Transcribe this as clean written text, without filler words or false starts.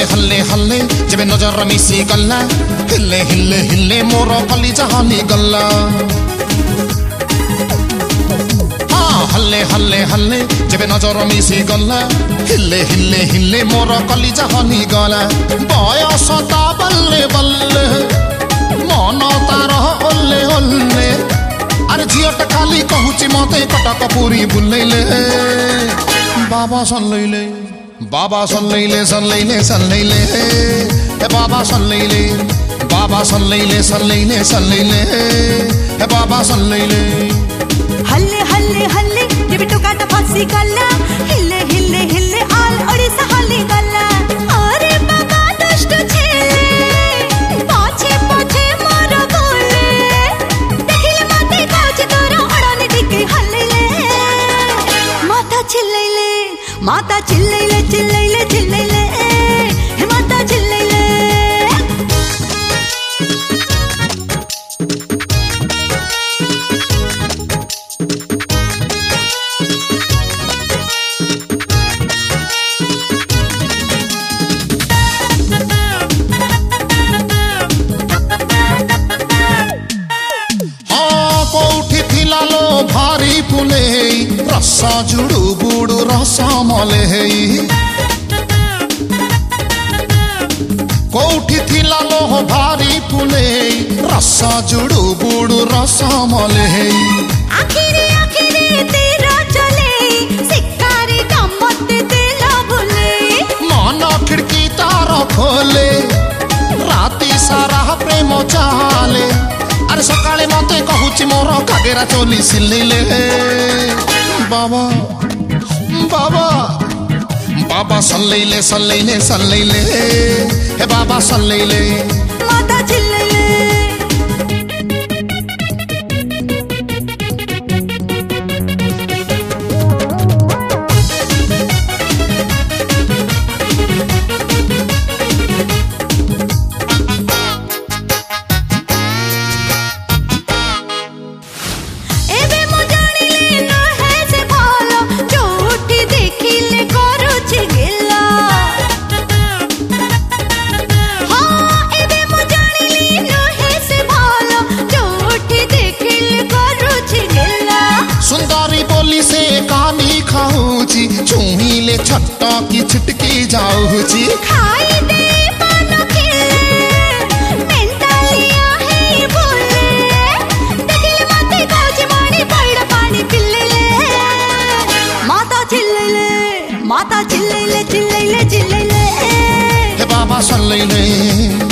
हल्ले हल्ले जेबे नजर मिसी गल्ला हिले हिले हिले मोर कलिजा हली गल्ला हल्ले हल्ले हल्ले जेबे नजर मिसी गल्ला हिले हिले हिले मोर कलिजा हली गला बयस ता बल्ले बल्ले मन तार ओल्ले ओल्ले अरे झियोटा खाली कहूची मते कटक पुरी बुलैले बाबा सल्लैले बाबा सल्लैले सल्लैले सल्लैले ए बाबा सल्लैले बाबा सल्लैले सल्लैले सल्लैले ए बाबा सल्लैले हल्ले हल्ले हल्ले जेबे टोकाटा फांसी गल्ला हिले हिले हिले आल ओडिसा हली गल्ला अरे बाबा दुष्ट छेले पाछे पाछे मोर गोले देखिले माते काचे तोरा ओड़ाने दिखे हल्लेले माता चिल्लैले चिल्लैले चिल्लैले हे माता चिल्लैले भारी पुले रसा जुड़ू बुड़ू रसा मले कोठी थिला लो भारी पुले रसा जुड़ू बुड़ू रसा मले आखिरी आखिरी तेरा चले शिकारी गम्मत दिला भुले मन खिड़की तार खोले राती सारा प्रेम चाले अरे सकाळे मते कहूची मोर कागेरा चोली सिल्लैले बाबा बाबा बाबा सल्लैले सल्लैले सल्लैले हे बाबा सल्लैले माता चिल्लैले छुईले छट्टा की छिटकी जाऊची खाई दे पानो खिले मेंटालिया है बोले देखिले माते काची मानी पड़ पानी पिल्लेले माता चिल्लैले चिल्लैले चिल्लैले हे बाबा सल्लैले